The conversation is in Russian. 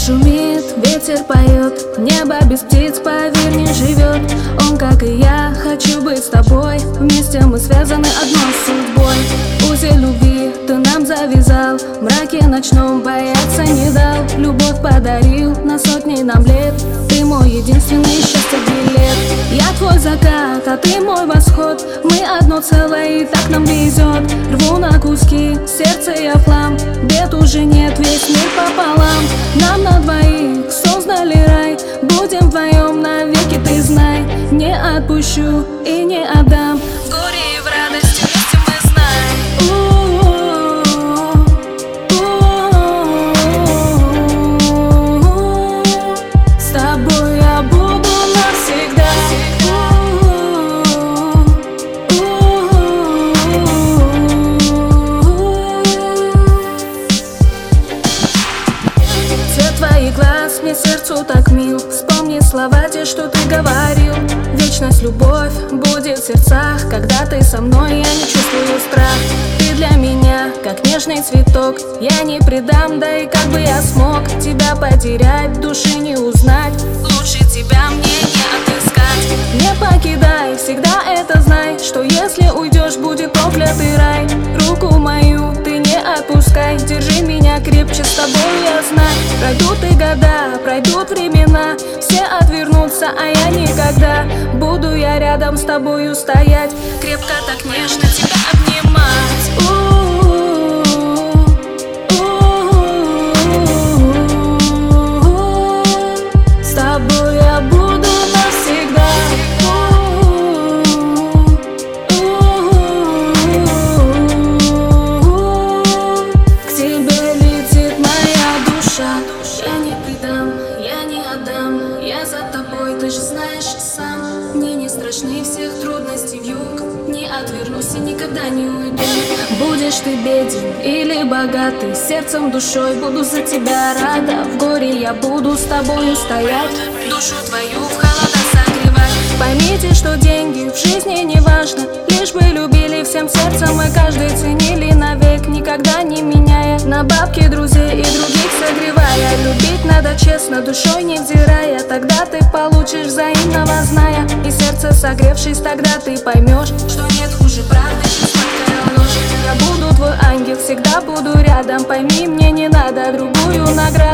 шумит, ветер поет, небо без птиц, поверь, не живет. Он, как и я, хочу быть с тобой, вместе мы связаны одной судьбой. Узел любви ты нам завязал, в мраке ночном бояться не дал. Любовь подарил на сотни нам лет, ты мой единственный счастье билет. Я твой закат, а ты мой восход, мы одно целое и так нам везет. Рву на куски, сердце я флам, бед уже нет, весь мир пополам. Нам на двоих создали рай, будем вдвоем навеки, ты знай. Не отпущу и не отдам, в горе и в радости вместе мы знаем. С тобой я буду навсегда. Цвет твоих глаз мне сердцу так мил, вспомни слова те, что ты говорил. Вечность, любовь будет в сердцах, когда ты со мной, я не чувствую страх. Ты для меня, как нежный цветок, я не предам, да и как бы я смог тебя потерять, души не узнать. Лучше тебя мне не отыскать. Не покидай, всегда это знай, что если уйдешь, будет проклятый рай. Руку мою ты не отпускай, держи меня крепче, с тобой я знаю. Пройдут и года, пройдут времена, все отвернутся, а я никогда. Буду я рядом с тобою стоять, крепко так нежно тебя обнимать. С тобой я буду навсегда. К тебе летит моя душа. Я не предам, я не отдам, я за тобой, ты же знаешь сам. Мне не страшны всех трудностей вьюг, не отвернусь и никогда не уйду. Будешь ты беден или богатый, сердцем, душой буду за тебя рада. В горе я буду с тобою стоять, душу твою в холода согревать. Поймите, что деньги в жизни не важно, лишь бы любили всем сердцем и каждый ценили навек, никогда не меняя на бабки, друзей и других согревая. Любить надо честно, душой невзирая, тогда ты получишь взаимного зная. И сердце согревшись, тогда ты поймешь, что нет хуже правды, чем сладкая ложь. Я буду твой ангел, всегда буду рядом, пойми, мне не надо другую награду.